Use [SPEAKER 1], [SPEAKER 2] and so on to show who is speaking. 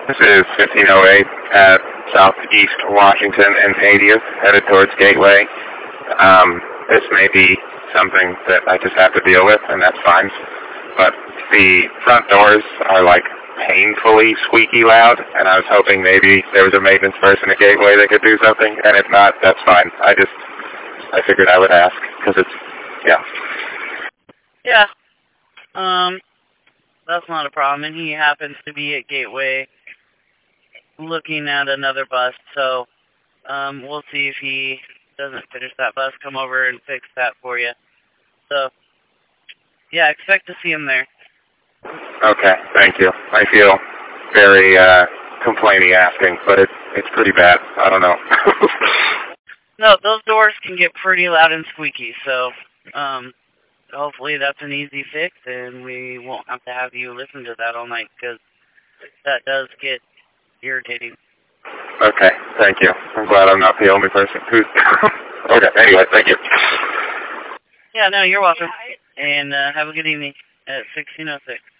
[SPEAKER 1] This is 1508 at Southeast Washington and 80th, headed towards Gateway. This may be something that I just have to deal with, and that's fine. But the front doors are like painfully squeaky loud, and I was hoping maybe there was a maintenance person at Gateway that could do something, and if not, that's fine. I figured I would ask, because it's, yeah.
[SPEAKER 2] Yeah. That's not a problem, and he happens to be at Gateway looking at another bus, so we'll see if he doesn't finish that bus, come over and fix that for you. So, yeah, expect to see him there.
[SPEAKER 1] Okay, thank you. I feel very complaining asking, but it's pretty bad. I don't know.
[SPEAKER 2] No, those doors can get pretty loud and squeaky, so hopefully that's an easy fix, and we won't have to have you listen to that all night, because that does get irritating.
[SPEAKER 1] Okay, thank you. I'm glad I'm not the only person who's... Okay, anyway, thank you.
[SPEAKER 2] Yeah, no, you're welcome. And have a good evening at 1606.